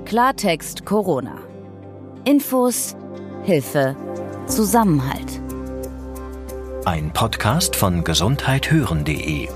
Klartext Corona. Infos, Hilfe, Zusammenhalt. Ein Podcast von gesundheithören.de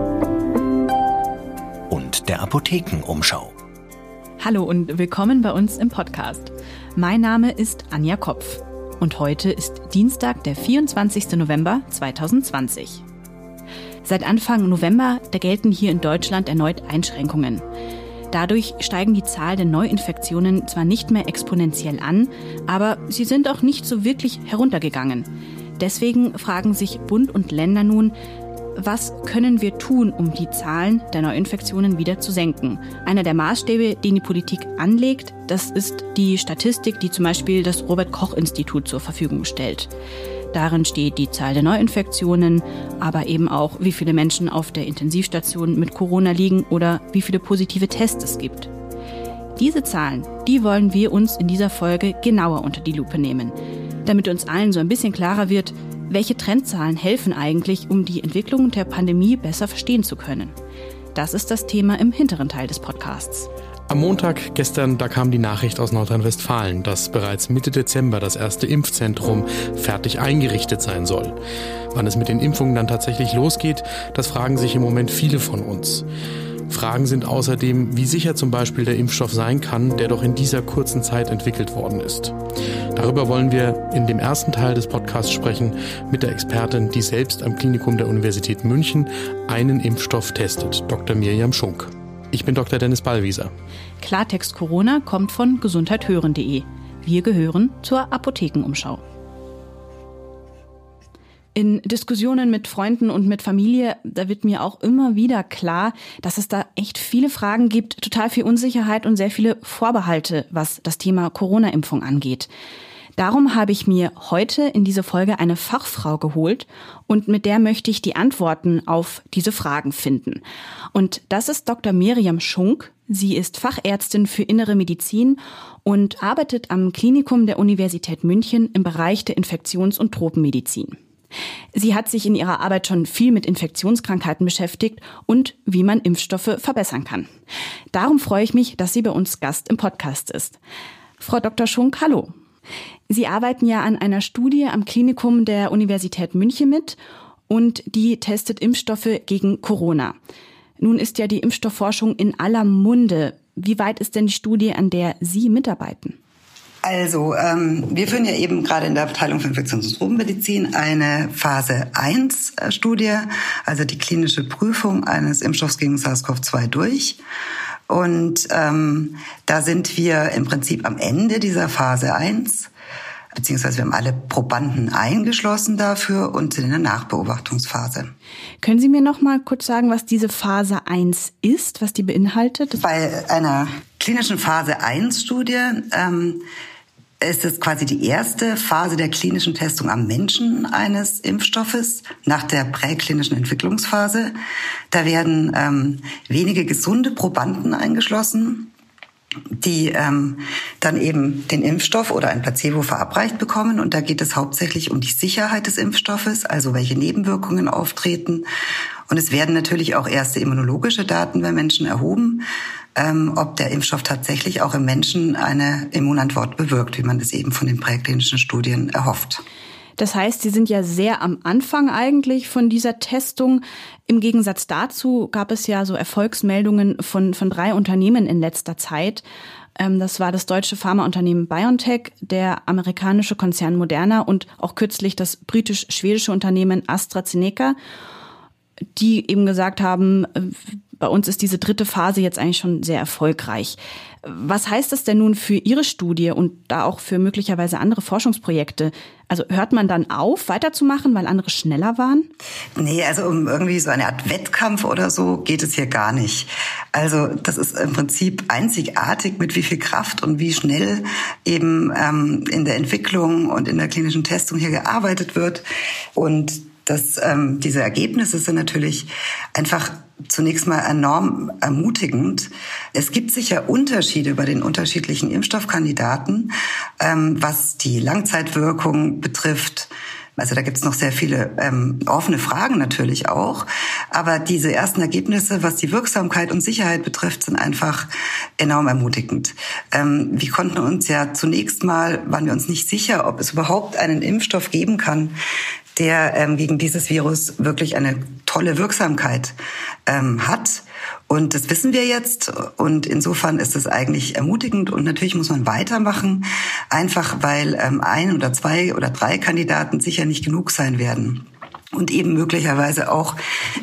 und der Apothekenumschau. Hallo und willkommen bei uns im Podcast. Mein Name ist Anja Kopf und heute ist Dienstag, der 24. November 2020. Seit Anfang November, da gelten hier in Deutschland erneut Einschränkungen. Dadurch steigen die Zahl der Neuinfektionen zwar nicht mehr exponentiell an, aber sie sind auch nicht so wirklich heruntergegangen. Deswegen fragen sich Bund und Länder nun, was können wir tun, um die Zahlen der Neuinfektionen wieder zu senken? Einer der Maßstäbe, den die Politik anlegt, das ist die Statistik, die zum Beispiel das Robert-Koch-Institut zur Verfügung stellt. Darin steht die Zahl der Neuinfektionen, aber eben auch, wie viele Menschen auf der Intensivstation mit Corona liegen oder wie viele positive Tests es gibt. Diese Zahlen, die wollen wir uns in dieser Folge genauer unter die Lupe nehmen, damit uns allen so ein bisschen klarer wird, welche Trendzahlen helfen eigentlich, um die Entwicklung der Pandemie besser verstehen zu können. Das ist das Thema im hinteren Teil des Podcasts. Am Montag gestern, da kam die Nachricht aus Nordrhein-Westfalen, dass bereits Mitte Dezember das erste Impfzentrum fertig eingerichtet sein soll. Wann es mit den Impfungen dann tatsächlich losgeht, das fragen sich im Moment viele von uns. Fragen sind außerdem, wie sicher zum Beispiel der Impfstoff sein kann, der doch in dieser kurzen Zeit entwickelt worden ist. Darüber wollen wir in dem ersten Teil des Podcasts sprechen mit der Expertin, die selbst am Klinikum der Universität München einen Impfstoff testet, Dr. Mirjam Schunk. Ich bin Dr. Dennis Ballwieser. Klartext Corona kommt von gesundheithören.de. Wir gehören zur Apothekenumschau. In Diskussionen mit Freunden und mit Familie, da wird mir auch immer wieder klar, dass es da echt viele Fragen gibt, total viel Unsicherheit und sehr viele Vorbehalte, was das Thema Corona-Impfung angeht. Darum habe ich mir heute in diese Folge eine Fachfrau geholt und mit der möchte ich die Antworten auf diese Fragen finden. Und das ist Dr. Mirjam Schunk. Sie ist Fachärztin für Innere Medizin und arbeitet am Klinikum der Universität München im Bereich der Infektions- und Tropenmedizin. Sie hat sich in ihrer Arbeit schon viel mit Infektionskrankheiten beschäftigt und wie man Impfstoffe verbessern kann. Darum freue ich mich, dass sie bei uns Gast im Podcast ist. Frau Dr. Schunk, hallo. Sie arbeiten ja an einer Studie am Klinikum der Universität München mit und die testet Impfstoffe gegen Corona. Nun ist ja die Impfstoffforschung in aller Munde. Wie weit ist denn die Studie, an der Sie mitarbeiten? Also, wir führen ja eben gerade in der Abteilung für Infektions- und Tropenmedizin eine Phase 1 Studie, also die klinische Prüfung eines Impfstoffs gegen SARS-CoV-2 durch. Und da sind wir im Prinzip am Ende dieser Phase 1, beziehungsweise wir haben alle Probanden eingeschlossen dafür und sind in der Nachbeobachtungsphase. Können Sie mir noch mal kurz sagen, was diese Phase 1 ist, was die beinhaltet? Bei einer klinischen Phase 1 Studie ist es quasi die erste Phase der klinischen Testung am Menschen eines Impfstoffes nach der präklinischen Entwicklungsphase. Da werden wenige gesunde Probanden eingeschlossen, die dann eben den Impfstoff oder ein Placebo verabreicht bekommen. Und da geht es hauptsächlich um die Sicherheit des Impfstoffes, also welche Nebenwirkungen auftreten. Und es werden natürlich auch erste immunologische Daten bei Menschen erhoben, ob der Impfstoff tatsächlich auch im Menschen eine Immunantwort bewirkt, wie man das eben von den präklinischen Studien erhofft. Das heißt, Sie sind ja sehr am Anfang eigentlich von dieser Testung. Im Gegensatz dazu gab es ja so Erfolgsmeldungen von 3 Unternehmen in letzter Zeit. Das war das deutsche Pharmaunternehmen BioNTech, der amerikanische Konzern Moderna und auch kürzlich das britisch-schwedische Unternehmen AstraZeneca, die eben gesagt haben, bei uns ist diese 3. Phase jetzt eigentlich schon sehr erfolgreich. Was heißt das denn nun für Ihre Studie und da auch für möglicherweise andere Forschungsprojekte? Also hört man dann auf, weiterzumachen, weil andere schneller waren? Nee, also um irgendwie so eine Art Wettkampf oder so geht es hier gar nicht. Also das ist im Prinzip einzigartig, mit wie viel Kraft und wie schnell eben in der Entwicklung und in der klinischen Testung hier gearbeitet wird. Und diese Ergebnisse sind natürlich einfach zunächst mal enorm ermutigend. Es gibt sicher Unterschiede bei den unterschiedlichen Impfstoffkandidaten, was die Langzeitwirkung betrifft. Also da gibt's noch sehr viele offene Fragen natürlich auch. Aber diese ersten Ergebnisse, was die Wirksamkeit und Sicherheit betrifft, sind einfach enorm ermutigend. Wir konnten uns ja waren wir uns nicht sicher, ob es überhaupt einen Impfstoff geben kann, der gegen dieses Virus wirklich eine tolle Wirksamkeit hat. Und das wissen wir jetzt. Und insofern ist es eigentlich ermutigend. Und natürlich muss man weitermachen, einfach weil 1 oder 2 oder 3 Kandidaten sicher nicht genug sein werden. Und eben möglicherweise auch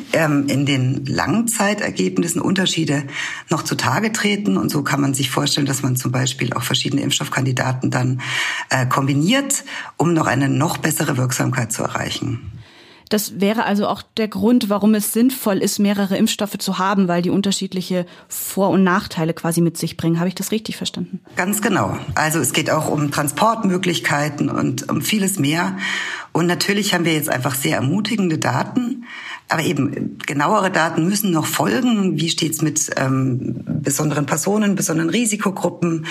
in den Langzeitergebnissen Unterschiede noch zutage treten. Und so kann man sich vorstellen, dass man zum Beispiel auch verschiedene Impfstoffkandidaten dann kombiniert, um noch eine noch bessere Wirksamkeit zu erreichen. Das wäre also auch der Grund, warum es sinnvoll ist, mehrere Impfstoffe zu haben, weil die unterschiedliche Vor- und Nachteile quasi mit sich bringen. Habe ich das richtig verstanden? Ganz genau. Also es geht auch um Transportmöglichkeiten und um vieles mehr. Und natürlich haben wir jetzt einfach sehr ermutigende Daten. Aber eben genauere Daten müssen noch folgen. Wie steht's mit besonderen Personen, besonderen Risikogruppen,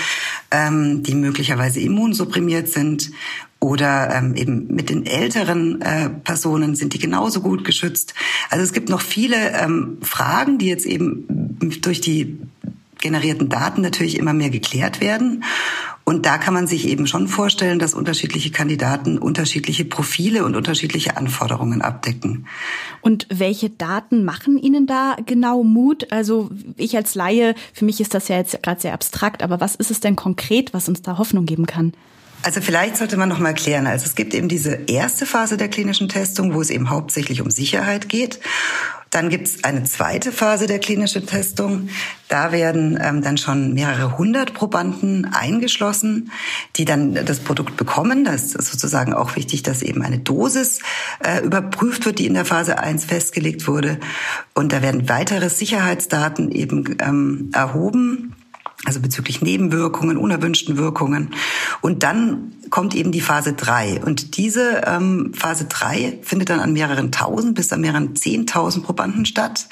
die möglicherweise immunsupprimiert sind? Oder eben mit den älteren Personen, sind die genauso gut geschützt? Also es gibt noch viele Fragen, die jetzt eben durch die generierten Daten natürlich immer mehr geklärt werden. Und da kann man sich eben schon vorstellen, dass unterschiedliche Kandidaten unterschiedliche Profile und unterschiedliche Anforderungen abdecken. Und welche Daten machen Ihnen da genau Mut? Also ich als Laie, für mich ist das ja jetzt gerade sehr abstrakt, aber was ist es denn konkret, was uns da Hoffnung geben kann? Also vielleicht sollte man noch mal klären. Also es gibt eben diese erste Phase der klinischen Testung, wo es eben hauptsächlich um Sicherheit geht. Dann gibt es eine zweite Phase der klinischen Testung. Da werden dann schon mehrere 100 Probanden eingeschlossen, die dann das Produkt bekommen. Das ist sozusagen auch wichtig, dass eben eine Dosis überprüft wird, die in der Phase 1 festgelegt wurde. Und da werden weitere Sicherheitsdaten eben erhoben. Also bezüglich Nebenwirkungen, unerwünschten Wirkungen. Und dann kommt eben die Phase 3. Und diese Phase 3 findet dann an mehreren Tausend bis an mehreren 10.000 Probanden statt.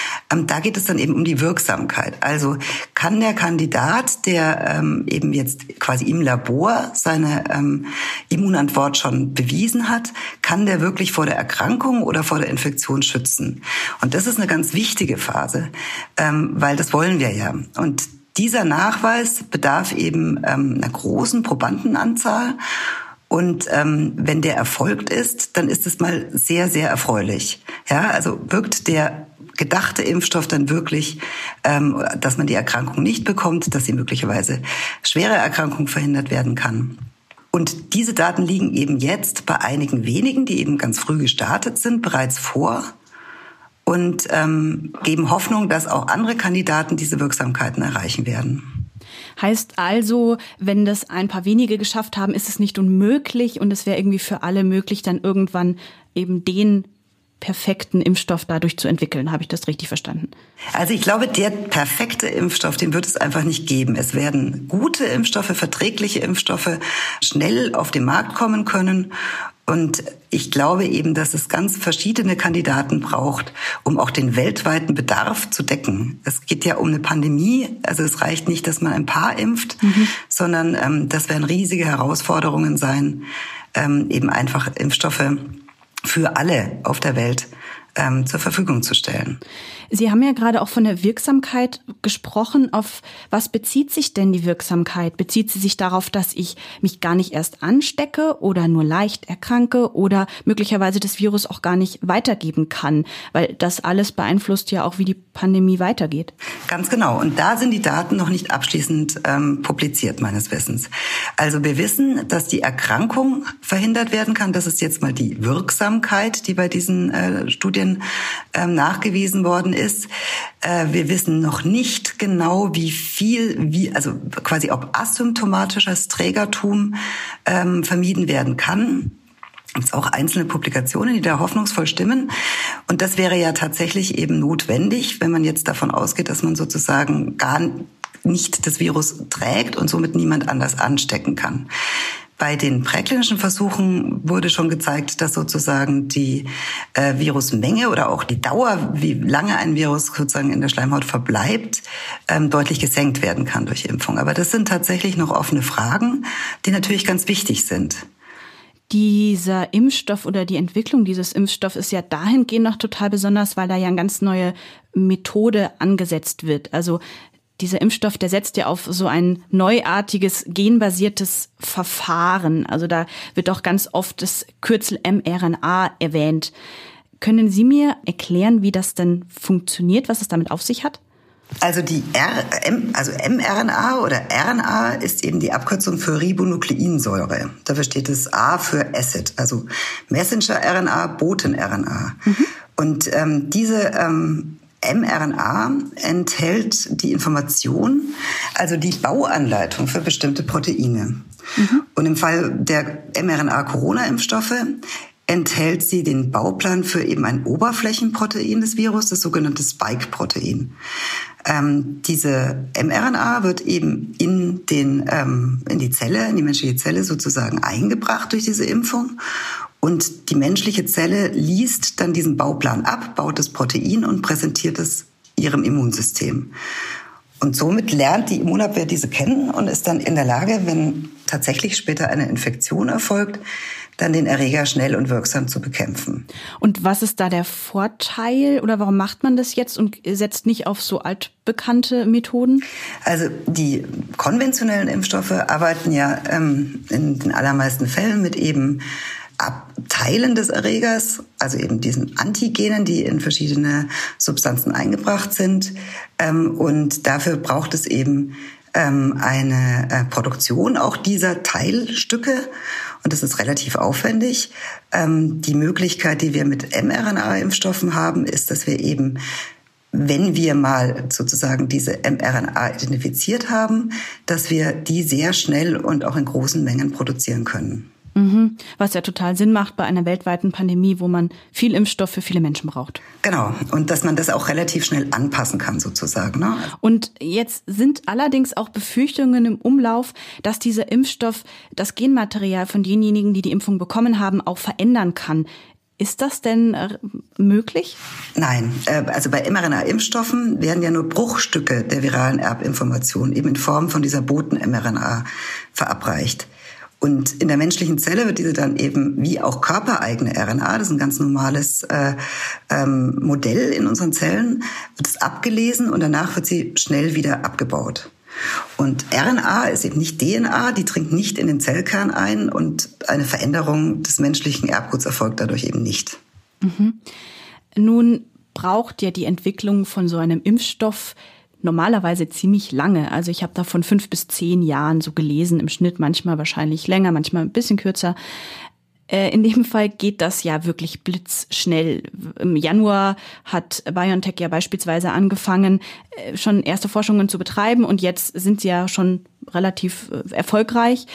Da geht es dann eben um die Wirksamkeit. Also kann der Kandidat, der eben jetzt quasi im Labor seine Immunantwort schon bewiesen hat, kann der wirklich vor der Erkrankung oder vor der Infektion schützen? Und das ist eine ganz wichtige Phase, weil das wollen wir ja. Und dieser Nachweis bedarf eben einer großen Probandenanzahl. Und wenn der erfolgt ist, dann ist es mal sehr, sehr erfreulich. Ja, also wirkt der gedachte Impfstoff dann wirklich, dass man die Erkrankung nicht bekommt, dass sie möglicherweise schwere Erkrankung verhindert werden kann. Und diese Daten liegen eben jetzt bei einigen wenigen, die eben ganz früh gestartet sind, bereits vor. Und geben Hoffnung, dass auch andere Kandidaten diese Wirksamkeiten erreichen werden. Heißt also, wenn das ein paar wenige geschafft haben, ist es nicht unmöglich und es wäre irgendwie für alle möglich, dann irgendwann eben den perfekten Impfstoff dadurch zu entwickeln. Habe ich das richtig verstanden? Also ich glaube, der perfekte Impfstoff, den wird es einfach nicht geben. Es werden gute Impfstoffe, verträgliche Impfstoffe schnell auf den Markt kommen können. Und ich glaube eben, dass es ganz verschiedene Kandidaten braucht, um auch den weltweiten Bedarf zu decken. Es geht ja um eine Pandemie. Also es reicht nicht, dass man ein paar impft, sondern das werden riesige Herausforderungen sein, eben einfach Impfstoffe für alle auf der Welt zur Verfügung zu stellen. Sie haben ja gerade auch von der Wirksamkeit gesprochen. Auf was bezieht sich denn die Wirksamkeit? Bezieht sie sich darauf, dass ich mich gar nicht erst anstecke oder nur leicht erkranke oder möglicherweise das Virus auch gar nicht weitergeben kann? Weil das alles beeinflusst ja auch, wie die Pandemie weitergeht. Ganz genau. Und da sind die Daten noch nicht abschließend publiziert, meines Wissens. Also wir wissen, dass die Erkrankung verhindert werden kann. Das ist jetzt mal die Wirksamkeit, die bei diesen Studien nachgewiesen worden ist. Wir wissen noch nicht genau, also quasi ob asymptomatisches Trägertum vermieden werden kann. Es gibt auch einzelne Publikationen, die da hoffnungsvoll stimmen. Und das wäre ja tatsächlich eben notwendig, wenn man jetzt davon ausgeht, dass man sozusagen gar nicht das Virus trägt und somit niemand anders anstecken kann. Bei den präklinischen Versuchen wurde schon gezeigt, dass sozusagen die Virusmenge oder auch die Dauer, wie lange ein Virus sozusagen in der Schleimhaut verbleibt, deutlich gesenkt werden kann durch Impfung. Aber das sind tatsächlich noch offene Fragen, die natürlich ganz wichtig sind. Dieser Impfstoff oder die Entwicklung dieses Impfstoffs ist ja dahingehend noch total besonders, weil da ja eine ganz neue Methode angesetzt wird. Also Dieser Impfstoff, der setzt ja auf so ein neuartiges, genbasiertes Verfahren. Also da wird auch ganz oft das Kürzel mRNA erwähnt. Können Sie mir erklären, wie das denn funktioniert, was es damit auf sich hat? Also mRNA oder RNA ist eben die Abkürzung für Ribonukleinsäure. Dafür steht das A für Acid, also Messenger-RNA, Boten-RNA. Und diese mRNA enthält die Information, also die Bauanleitung für bestimmte Proteine. Und im Fall der mRNA-Corona-Impfstoffe enthält sie den Bauplan für eben ein Oberflächenprotein des Virus, das sogenannte Spike-Protein. Diese mRNA wird eben in die Zelle, in die menschliche Zelle sozusagen eingebracht durch diese Impfung. Und die menschliche Zelle liest dann diesen Bauplan ab, baut das Protein und präsentiert es ihrem Immunsystem. Und somit lernt die Immunabwehr diese kennen und ist dann in der Lage, wenn tatsächlich später eine Infektion erfolgt, dann den Erreger schnell und wirksam zu bekämpfen. Und was ist da der Vorteil oder warum macht man das jetzt und setzt nicht auf so altbekannte Methoden? Also die konventionellen Impfstoffe arbeiten ja in den allermeisten Fällen mit eben Abteilen des Erregers, also eben diesen Antigenen, die in verschiedene Substanzen eingebracht sind. Und dafür braucht es eben eine Produktion auch dieser Teilstücke. Und das ist relativ aufwendig. Die Möglichkeit, die wir mit mRNA-Impfstoffen haben, ist, dass wir eben, wenn wir mal sozusagen diese mRNA identifiziert haben, dass wir die sehr schnell und auch in großen Mengen produzieren können. Was ja total Sinn macht bei einer weltweiten Pandemie, wo man viel Impfstoff für viele Menschen braucht. Genau. Und dass man das auch relativ schnell anpassen kann sozusagen. Ne? Und jetzt sind allerdings auch Befürchtungen im Umlauf, dass dieser Impfstoff das Genmaterial von denjenigen, die die Impfung bekommen haben, auch verändern kann. Ist das denn möglich? Nein, also bei mRNA-Impfstoffen werden ja nur Bruchstücke der viralen Erbinformation eben in Form von dieser Boten-mRNA verabreicht. Und in der menschlichen Zelle wird diese dann eben wie auch körpereigene RNA, das ist ein ganz normales Modell in unseren Zellen, wird es abgelesen und danach wird sie schnell wieder abgebaut. Und RNA ist eben nicht DNA, die dringt nicht in den Zellkern ein und eine Veränderung des menschlichen Erbguts erfolgt dadurch eben nicht. Nun braucht ja die Entwicklung von so einem Impfstoff normalerweise ziemlich lange. Also ich habe da von 5 bis 10 Jahren so gelesen, im Schnitt manchmal wahrscheinlich länger, manchmal ein bisschen kürzer. In dem Fall geht das ja wirklich blitzschnell. Im Januar hat BioNTech ja beispielsweise angefangen, schon erste Forschungen zu betreiben und jetzt sind sie ja schon relativ erfolgreich.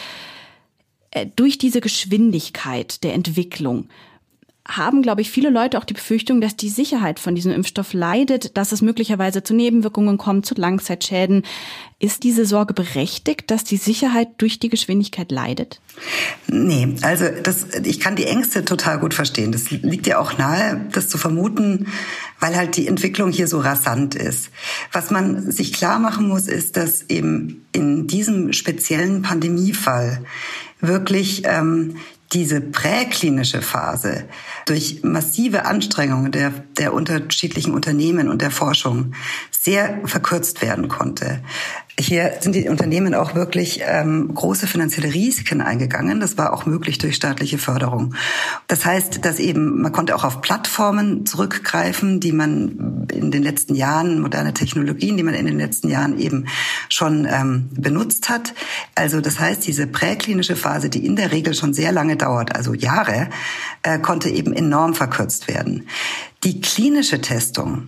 Durch diese Geschwindigkeit der Entwicklung haben, glaube ich, viele Leute auch die Befürchtung, dass die Sicherheit von diesem Impfstoff leidet, dass es möglicherweise zu Nebenwirkungen kommt, zu Langzeitschäden. Ist diese Sorge berechtigt, dass die Sicherheit durch die Geschwindigkeit leidet? Nee, also ich kann die Ängste total gut verstehen. Das liegt ja auch nahe, das zu vermuten, weil halt die Entwicklung hier so rasant ist. Was man sich klar machen muss, ist, dass eben in diesem speziellen Pandemiefall wirklich diese präklinische Phase durch massive Anstrengungen der unterschiedlichen Unternehmen und der Forschung sehr verkürzt werden konnte. Hier sind die Unternehmen auch wirklich große finanzielle Risiken eingegangen. Das war auch möglich durch staatliche Förderung. Das heißt, dass eben man konnte auch auf Plattformen zurückgreifen, die man in den letzten Jahren, moderne Technologien, die man in den letzten Jahren eben schon benutzt hat. Also das heißt, diese präklinische Phase, die in der Regel schon sehr lange dauert, also Jahre, konnte eben enorm verkürzt werden. Die klinische Testung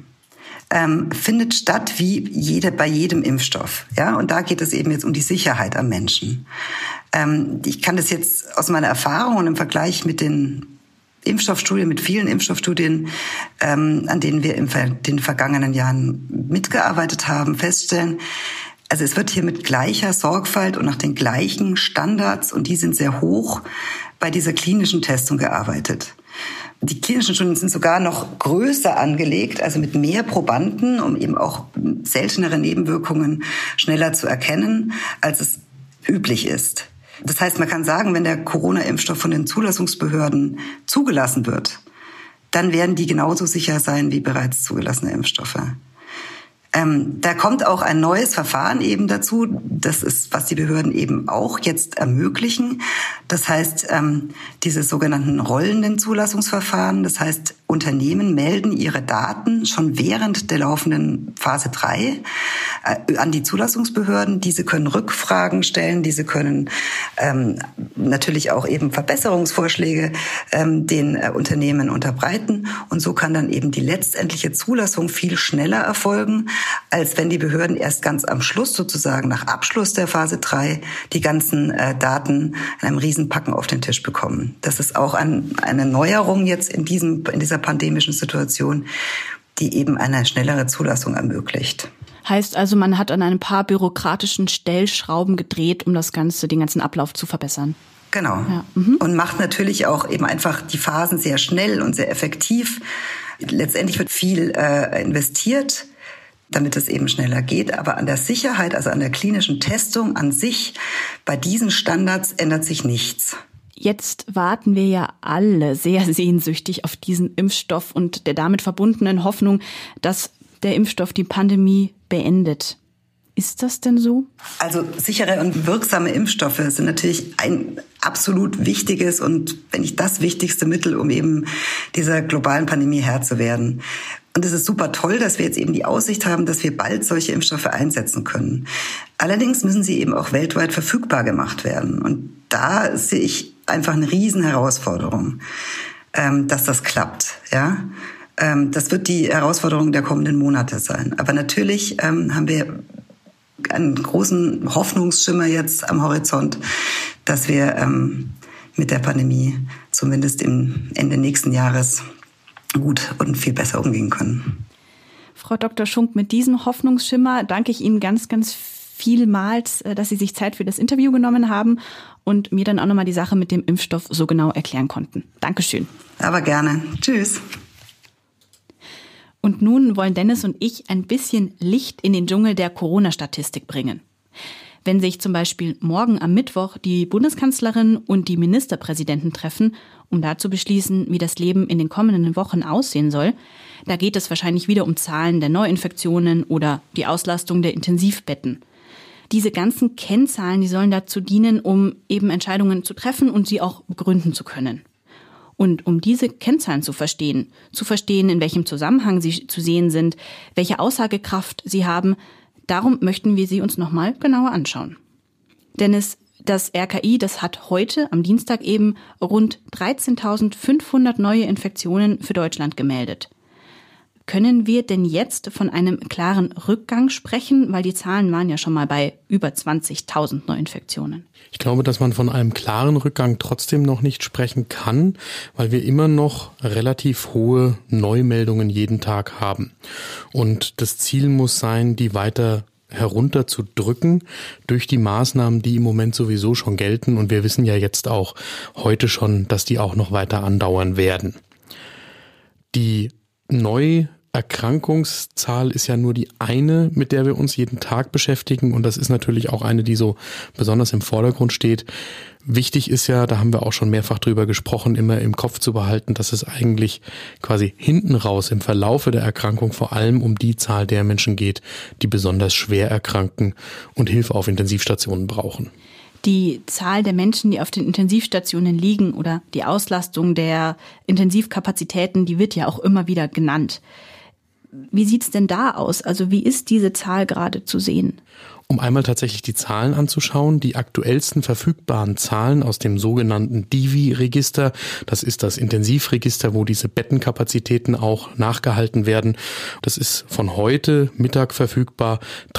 findet statt wie bei jedem Impfstoff. Ja? Und da geht es eben jetzt um die Sicherheit am Menschen. Ich kann das jetzt aus meiner Erfahrung und im Vergleich mit den Impfstoffstudien, mit vielen Impfstoffstudien, an denen wir in den vergangenen Jahren mitgearbeitet haben, feststellen, also es wird hier mit gleicher Sorgfalt und nach den gleichen Standards, und die sind sehr hoch, bei dieser klinischen Testung gearbeitet. Die klinischen Studien sind sogar noch größer angelegt, also mit mehr Probanden, um eben auch seltenere Nebenwirkungen schneller zu erkennen, als es üblich ist. Das heißt, man kann sagen, wenn der Corona-Impfstoff von den Zulassungsbehörden zugelassen wird, dann werden die genauso sicher sein wie bereits zugelassene Impfstoffe. Da kommt auch ein neues Verfahren eben dazu. Das ist, was die Behörden eben auch jetzt ermöglichen. Das heißt, diese sogenannten rollenden Zulassungsverfahren. Das heißt, Unternehmen melden ihre Daten schon während der laufenden Phase 3 an die Zulassungsbehörden. Diese können Rückfragen stellen, diese können natürlich auch eben Verbesserungsvorschläge den Unternehmen unterbreiten. Und so kann dann eben die letztendliche Zulassung viel schneller erfolgen, als wenn die Behörden erst ganz am Schluss, sozusagen nach Abschluss der Phase 3, die ganzen Daten in einem Riesenpacken auf den Tisch bekommen. Das ist auch eine Neuerung jetzt in dieser pandemischen Situation, die eben eine schnellere Zulassung ermöglicht. Heißt also, man hat an ein paar bürokratischen Stellschrauben gedreht, um den ganzen Ablauf zu verbessern. Genau. Ja. Und macht natürlich auch eben einfach die Phasen sehr schnell und sehr effektiv. Letztendlich wird viel investiert, damit es eben schneller geht. Aber an der Sicherheit, also an der klinischen Testung an sich, bei diesen Standards ändert sich nichts. Jetzt warten wir ja alle sehr sehnsüchtig auf diesen Impfstoff und der damit verbundenen Hoffnung, dass der Impfstoff die Pandemie beendet. Ist das denn so? Also sichere und wirksame Impfstoffe sind natürlich ein absolut wichtiges und wenn nicht das wichtigste Mittel, um eben dieser globalen Pandemie Herr zu werden. Und es ist super toll, dass wir jetzt eben die Aussicht haben, dass wir bald solche Impfstoffe einsetzen können. Allerdings müssen sie eben auch weltweit verfügbar gemacht werden. Und da sehe ich einfach eine riesen Herausforderung, dass das klappt. Ja, das wird die Herausforderung der kommenden Monate sein. Aber natürlich haben wir einen großen Hoffnungsschimmer jetzt am Horizont, dass wir mit der Pandemie zumindest im Ende nächsten Jahres gut und viel besser umgehen können. Frau Dr. Schunk, mit diesem Hoffnungsschimmer danke ich Ihnen ganz, ganz vielmals, dass Sie sich Zeit für das Interview genommen haben und mir dann auch nochmal die Sache mit dem Impfstoff so genau erklären konnten. Dankeschön. Aber gerne. Tschüss. Und nun wollen Dennis und ich ein bisschen Licht in den Dschungel der Corona-Statistik bringen. Wenn sich zum Beispiel morgen am Mittwoch die Bundeskanzlerin und die Ministerpräsidenten treffen, um da zu beschließen, wie das Leben in den kommenden Wochen aussehen soll, da geht es wahrscheinlich wieder um Zahlen der Neuinfektionen oder die Auslastung der Intensivbetten. Diese ganzen Kennzahlen, die sollen dazu dienen, um eben Entscheidungen zu treffen und sie auch begründen zu können. Und um diese Kennzahlen zu verstehen, in welchem Zusammenhang sie zu sehen sind, welche Aussagekraft sie haben, darum möchten wir sie uns nochmal genauer anschauen. Dennis, das RKI, das hat heute am Dienstag eben rund 13.500 neue Infektionen für Deutschland gemeldet. Können wir denn jetzt von einem klaren Rückgang sprechen? Weil die Zahlen waren ja schon mal bei über 20.000 Neuinfektionen. Ich glaube, dass man von einem klaren Rückgang trotzdem noch nicht sprechen kann, weil wir immer noch relativ hohe Neumeldungen jeden Tag haben. Und das Ziel muss sein, die weiter herunterzudrücken durch die Maßnahmen, die im Moment sowieso schon gelten. Und wir wissen ja jetzt auch heute schon, dass die auch noch weiter andauern werden. Die Neuerkrankungszahl ist ja nur die eine, mit der wir uns jeden Tag beschäftigen. Und das ist natürlich auch eine, die so besonders im Vordergrund steht. Wichtig ist ja, da haben wir auch schon mehrfach drüber gesprochen, immer im Kopf zu behalten, dass es eigentlich quasi hinten raus im Verlaufe der Erkrankung vor allem um die Zahl der Menschen geht, die besonders schwer erkranken und Hilfe auf Intensivstationen brauchen. Die Zahl der Menschen, die auf den Intensivstationen liegen oder die Auslastung der Intensivkapazitäten, die wird ja auch immer wieder genannt. Wie sieht's denn da aus? Also wie ist diese Zahl gerade zu sehen? Um einmal tatsächlich die Zahlen anzuschauen, die aktuellsten verfügbaren Zahlen aus dem sogenannten Divi-Register, das ist das Intensivregister, wo diese Bettenkapazitäten auch nachgehalten werden. Das ist von heute Mittag verfügbar,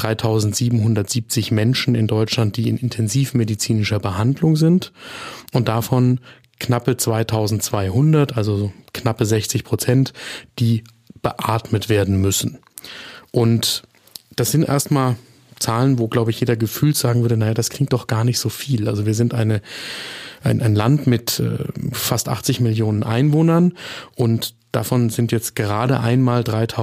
3.770 Menschen in Deutschland, die in intensivmedizinischer Behandlung sind und davon knappe 2.200, also knappe 60%, die beatmet werden müssen. Und das sind erstmal Zahlen, wo, glaube ich, jeder gefühlt sagen würde, naja, das klingt doch gar nicht so viel. Also wir sind ein Land mit fast 80 Millionen Einwohnern und davon sind jetzt gerade einmal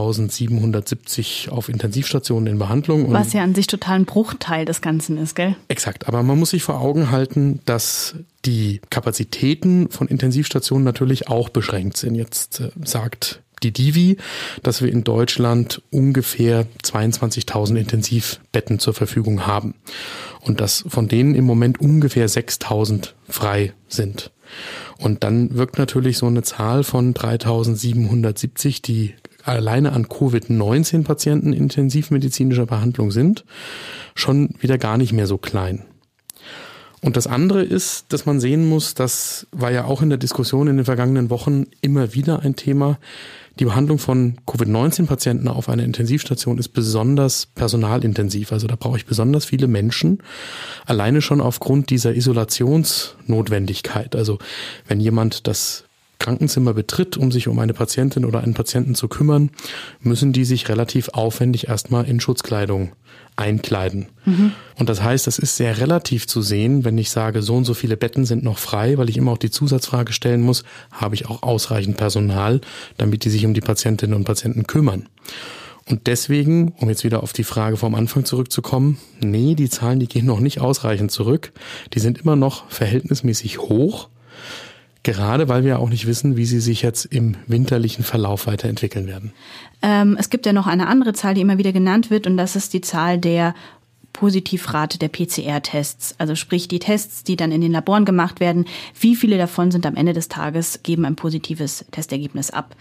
3.770 auf Intensivstationen in Behandlung. Was ja an sich total ein Bruchteil des Ganzen ist, gell? Exakt, aber man muss sich vor Augen halten, dass die Kapazitäten von Intensivstationen natürlich auch beschränkt sind. Jetzt sagt die Divi, dass wir in Deutschland ungefähr 22.000 Intensivbetten zur Verfügung haben und dass von denen im Moment ungefähr 6.000 frei sind. Und dann wirkt natürlich so eine Zahl von 3.770, die alleine an Covid-19-Patienten intensivmedizinischer Behandlung sind, schon wieder gar nicht mehr so klein. Und das andere ist, dass man sehen muss, das war ja auch in der Diskussion in den vergangenen Wochen immer wieder ein Thema, die Behandlung von Covid-19-Patienten auf einer Intensivstation ist besonders personalintensiv. Also da brauche ich besonders viele Menschen, alleine schon aufgrund dieser Isolationsnotwendigkeit. Also wenn jemand das Krankenzimmer betritt, um sich um eine Patientin oder einen Patienten zu kümmern, müssen die sich relativ aufwendig erstmal in Schutzkleidung einkleiden. Und das heißt, das ist sehr relativ zu sehen, wenn ich sage, so und so viele Betten sind noch frei, weil ich immer auch die Zusatzfrage stellen muss, habe ich auch ausreichend Personal, damit die sich um die Patientinnen und Patienten kümmern. Und deswegen, um jetzt wieder auf die Frage vom Anfang zurückzukommen, nee, die Zahlen, die gehen noch nicht ausreichend zurück. Die sind immer noch verhältnismäßig hoch. Gerade weil wir auch nicht wissen, wie sie sich jetzt im winterlichen Verlauf weiterentwickeln werden. Es gibt ja noch eine andere Zahl, die immer wieder genannt wird, und das ist die Zahl der Positivrate der PCR-Tests. Also sprich die Tests, die dann in den Laboren gemacht werden. Wie viele davon sind am Ende des Tages, geben ein positives Testergebnis ab?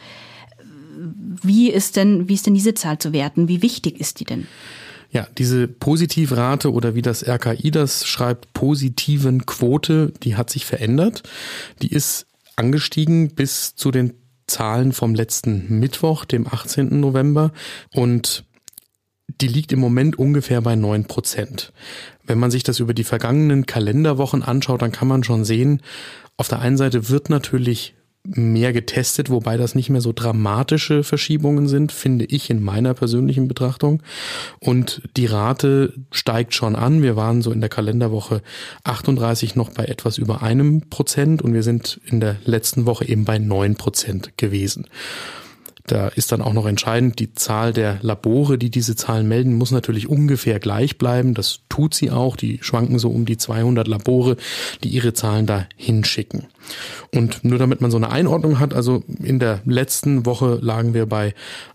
Wie ist denn diese Zahl zu werten? Wie wichtig ist die denn? Ja, diese Positivrate oder wie das RKI das schreibt, positiven Quote, die hat sich verändert. Die ist angestiegen bis zu den Zahlen vom letzten Mittwoch, dem 18. November. Und die liegt im Moment ungefähr bei 9%. Wenn man sich das über die vergangenen Kalenderwochen anschaut, dann kann man schon sehen, auf der einen Seite wird natürlich mehr getestet, wobei das nicht mehr so dramatische Verschiebungen sind, finde ich in meiner persönlichen Betrachtung. Und die Rate steigt schon an. Wir waren so in der Kalenderwoche 38 noch bei etwas über 1% und wir sind in der letzten Woche eben bei 9% gewesen. Da ist dann auch noch entscheidend, die Zahl der Labore, die diese Zahlen melden, muss natürlich ungefähr gleich bleiben. Das tut sie auch. Die schwanken so um die 200 Labore, die ihre Zahlen da hinschicken. Und nur damit man so eine Einordnung hat, also in der letzten Woche lagen wir bei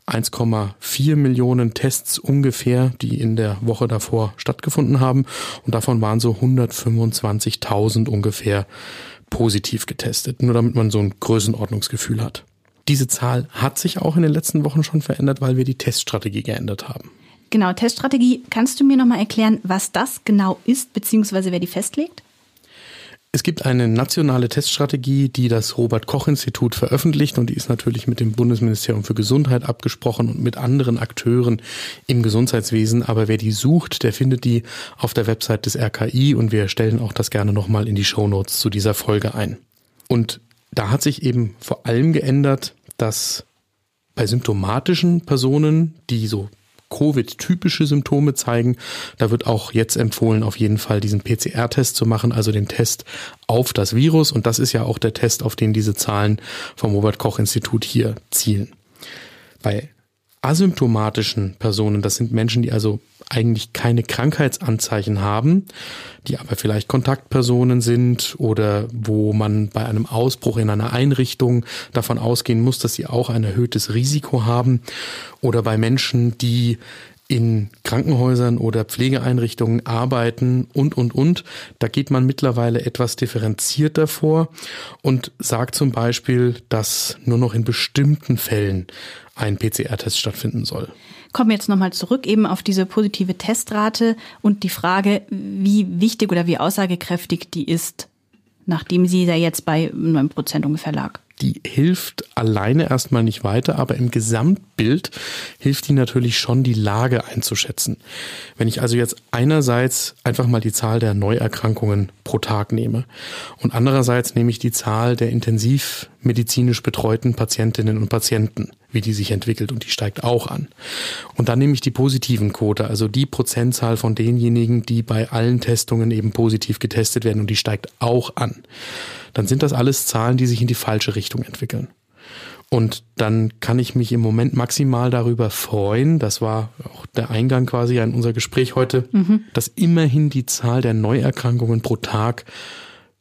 1,4 Millionen Tests ungefähr, die in der Woche davor stattgefunden haben. Und davon waren so 125.000 ungefähr positiv getestet. Nur damit man so ein Größenordnungsgefühl hat. Diese Zahl hat sich auch in den letzten Wochen schon verändert, weil wir die Teststrategie geändert haben. Genau, Teststrategie. Kannst du mir nochmal erklären, was das genau ist, beziehungsweise wer die festlegt? Es gibt eine nationale Teststrategie, die das Robert-Koch-Institut veröffentlicht und die ist natürlich mit dem Bundesministerium für Gesundheit abgesprochen und mit anderen Akteuren im Gesundheitswesen. Aber wer die sucht, der findet die auf der Website des RKI und wir stellen auch das gerne nochmal in die Shownotes zu dieser Folge ein. Und da hat sich eben vor allem geändert, dass bei symptomatischen Personen, die so Covid-typische Symptome zeigen, da wird auch jetzt empfohlen, auf jeden Fall diesen PCR-Test zu machen, also den Test auf das Virus. Und das ist ja auch der Test, auf den diese Zahlen vom Robert-Koch-Institut hier zielen. Bei asymptomatischen Personen, das sind Menschen, die also eigentlich keine Krankheitsanzeichen haben, die aber vielleicht Kontaktpersonen sind oder wo man bei einem Ausbruch in einer Einrichtung davon ausgehen muss, dass sie auch ein erhöhtes Risiko haben, oder bei Menschen, die in Krankenhäusern oder Pflegeeinrichtungen arbeiten und. Da geht man mittlerweile etwas differenzierter vor und sagt zum Beispiel, dass nur noch in bestimmten Fällen ein PCR-Test stattfinden soll. Kommen wir jetzt nochmal zurück eben auf diese positive Testrate und die Frage, wie wichtig oder wie aussagekräftig die ist, nachdem sie ja jetzt bei 9% ungefähr lag. Die hilft alleine erstmal nicht weiter, aber im Gesamtbild hilft die natürlich schon, die Lage einzuschätzen. Wenn ich also jetzt einerseits einfach mal die Zahl der Neuerkrankungen pro Tag nehme und andererseits nehme ich die Zahl der intensivmedizinisch betreuten Patientinnen und Patienten, wie die sich entwickelt, und die steigt auch an. Und dann nehme ich die positiven Quote, also die Prozentzahl von denjenigen, die bei allen Testungen eben positiv getestet werden, und die steigt auch an. Dann sind das alles Zahlen, die sich in die falsche Richtung entwickeln. Und dann kann ich mich im Moment maximal darüber freuen, das war auch der Eingang quasi in unser Gespräch heute, dass immerhin die Zahl der Neuerkrankungen pro Tag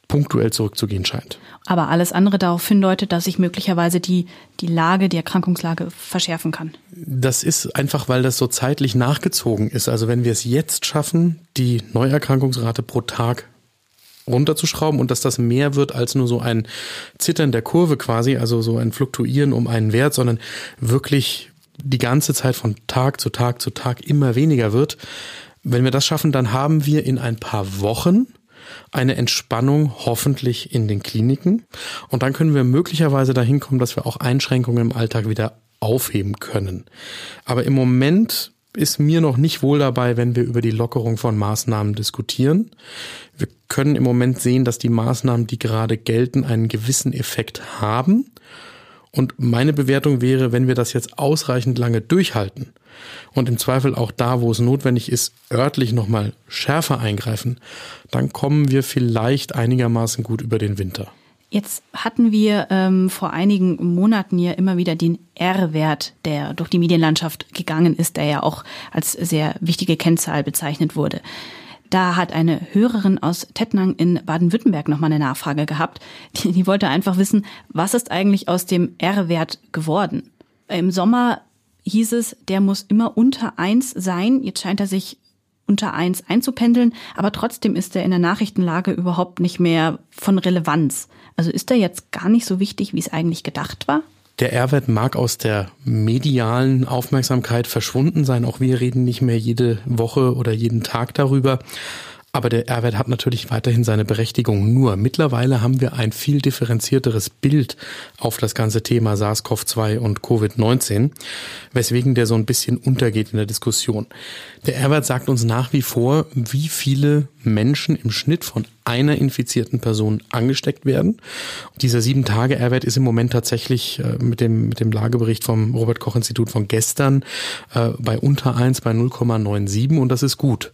punktuell zurückzugehen scheint. Aber alles andere darauf hindeutet, dass sich möglicherweise die Erkrankungslage verschärfen kann. Das ist einfach, weil das so zeitlich nachgezogen ist. Also wenn wir es jetzt schaffen, die Neuerkrankungsrate pro Tag runterzuschrauben und dass das mehr wird als nur so ein Zittern der Kurve quasi, also so ein Fluktuieren um einen Wert, sondern wirklich die ganze Zeit von Tag zu Tag zu Tag immer weniger wird. Wenn wir das schaffen, dann haben wir in ein paar Wochen eine Entspannung hoffentlich in den Kliniken. Und dann können wir möglicherweise dahin kommen, dass wir auch Einschränkungen im Alltag wieder aufheben können. Aber im Moment ist mir noch nicht wohl dabei, wenn wir über die Lockerung von Maßnahmen diskutieren. Wir können im Moment sehen, dass die Maßnahmen, die gerade gelten, einen gewissen Effekt haben. Und meine Bewertung wäre, wenn wir das jetzt ausreichend lange durchhalten und im Zweifel auch da, wo es notwendig ist, örtlich nochmal schärfer eingreifen, dann kommen wir vielleicht einigermaßen gut über den Winter. Jetzt hatten wir vor einigen Monaten ja immer wieder den R-Wert, der durch die Medienlandschaft gegangen ist, der ja auch als sehr wichtige Kennzahl bezeichnet wurde. Da hat eine Hörerin aus Tettnang in Baden-Württemberg nochmal eine Nachfrage gehabt. Die wollte einfach wissen, was ist eigentlich aus dem R-Wert geworden? Im Sommer hieß es, der muss immer unter 1 sein. Jetzt scheint er sich unter 1 einzupendeln, aber trotzdem ist er in der Nachrichtenlage überhaupt nicht mehr von Relevanz. Also ist er jetzt gar nicht so wichtig, wie es eigentlich gedacht war? Der R-Wert mag aus der medialen Aufmerksamkeit verschwunden sein. Auch wir reden nicht mehr jede Woche oder jeden Tag darüber. Aber der R-Wert hat natürlich weiterhin seine Berechtigung. Nur mittlerweile haben wir ein viel differenzierteres Bild auf das ganze Thema SARS-CoV-2 und Covid-19, weswegen der so ein bisschen untergeht in der Diskussion. Der R-Wert sagt uns nach wie vor, wie viele Menschen im Schnitt von einer infizierten Person angesteckt werden. Dieser 7-Tage-R-Wert ist im Moment tatsächlich mit dem Lagebericht vom Robert-Koch-Institut von gestern bei unter 1, bei 0,97 und das ist gut.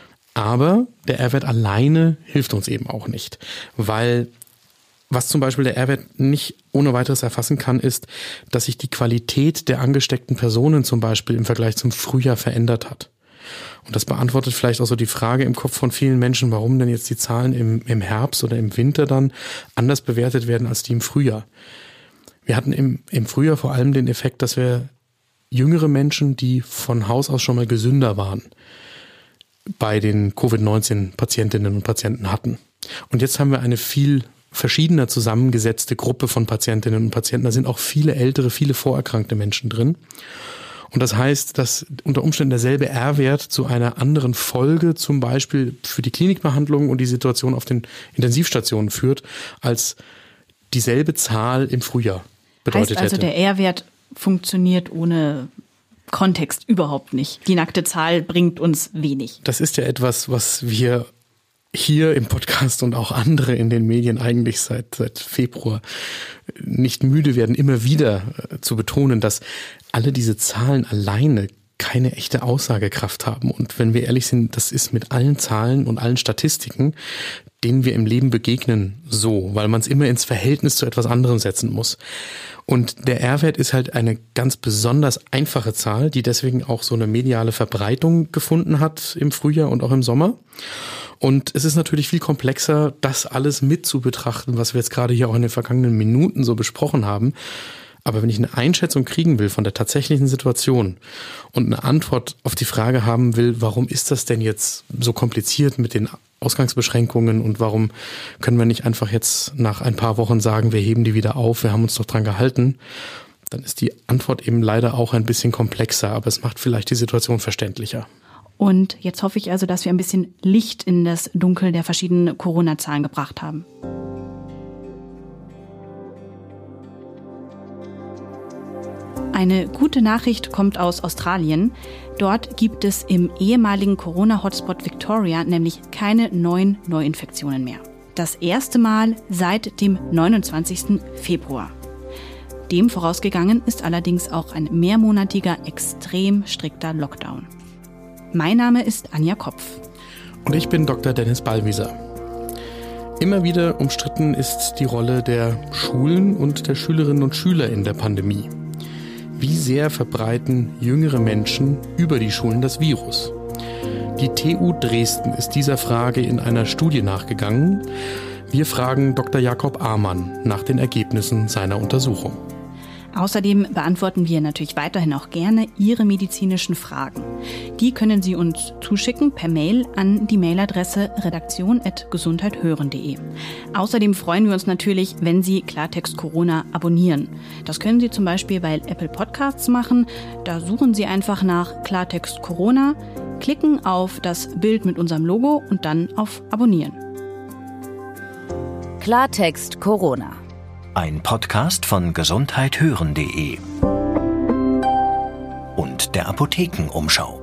Aber der R-Wert alleine hilft uns eben auch nicht, weil was zum Beispiel der R-Wert nicht ohne weiteres erfassen kann, ist, dass sich die Qualität der angesteckten Personen zum Beispiel im Vergleich zum Frühjahr verändert hat. Und das beantwortet vielleicht auch so die Frage im Kopf von vielen Menschen, warum denn jetzt die Zahlen im Herbst oder im Winter dann anders bewertet werden als die im Frühjahr. Wir hatten im Frühjahr vor allem den Effekt, dass wir jüngere Menschen, die von Haus aus schon mal gesünder waren, bei den Covid-19-Patientinnen und Patienten hatten. Und jetzt haben wir eine viel verschiedener zusammengesetzte Gruppe von Patientinnen und Patienten. Da sind auch viele ältere, viele vorerkrankte Menschen drin. Und das heißt, dass unter Umständen derselbe R-Wert zu einer anderen Folge, zum Beispiel für die Klinikbehandlung und die Situation auf den Intensivstationen führt, als dieselbe Zahl im Frühjahr bedeutet hätte. Heißt also, der R-Wert funktioniert ohne Kontext überhaupt nicht. Die nackte Zahl bringt uns wenig. Das ist ja etwas, was wir hier im Podcast und auch andere in den Medien eigentlich seit Februar nicht müde werden, immer wieder zu betonen, dass alle diese Zahlen alleine keine echte Aussagekraft haben. Und wenn wir ehrlich sind, das ist mit allen Zahlen und allen Statistiken, denen wir im Leben begegnen, so, weil man es immer ins Verhältnis zu etwas anderem setzen muss. Und der R-Wert ist halt eine ganz besonders einfache Zahl, die deswegen auch so eine mediale Verbreitung gefunden hat im Frühjahr und auch im Sommer. Und es ist natürlich viel komplexer, das alles mit zu betrachten, was wir jetzt gerade hier auch in den vergangenen Minuten so besprochen haben. Aber wenn ich eine Einschätzung kriegen will von der tatsächlichen Situation und eine Antwort auf die Frage haben will, warum ist das denn jetzt so kompliziert mit den Ausgangsbeschränkungen und warum können wir nicht einfach jetzt nach ein paar Wochen sagen, wir heben die wieder auf, wir haben uns doch dran gehalten, dann ist die Antwort eben leider auch ein bisschen komplexer, aber es macht vielleicht die Situation verständlicher. Und jetzt hoffe ich also, dass wir ein bisschen Licht in das Dunkel der verschiedenen Corona-Zahlen gebracht haben. Eine gute Nachricht kommt aus Australien. Dort gibt es im ehemaligen Corona-Hotspot Victoria nämlich keine neuen Neuinfektionen mehr. Das erste Mal seit dem 29. Februar. Dem vorausgegangen ist allerdings auch ein mehrmonatiger, extrem strikter Lockdown. Mein Name ist Anja Kopf. Und ich bin Dr. Dennis Ballwieser. Immer wieder umstritten ist die Rolle der Schulen und der Schülerinnen und Schüler in der Pandemie. Wie sehr verbreiten jüngere Menschen über die Schulen das Virus? Die TU Dresden ist dieser Frage in einer Studie nachgegangen. Wir fragen Dr. Jakob Amann nach den Ergebnissen seiner Untersuchung. Außerdem beantworten wir natürlich weiterhin auch gerne Ihre medizinischen Fragen. Die können Sie uns zuschicken per Mail an die Mailadresse redaktion@gesundheithören.de. Außerdem freuen wir uns natürlich, wenn Sie Klartext Corona abonnieren. Das können Sie zum Beispiel bei Apple Podcasts machen. Da suchen Sie einfach nach Klartext Corona, klicken auf das Bild mit unserem Logo und dann auf Abonnieren. Klartext Corona. Ein Podcast von gesundheithören.de und der Apothekenumschau.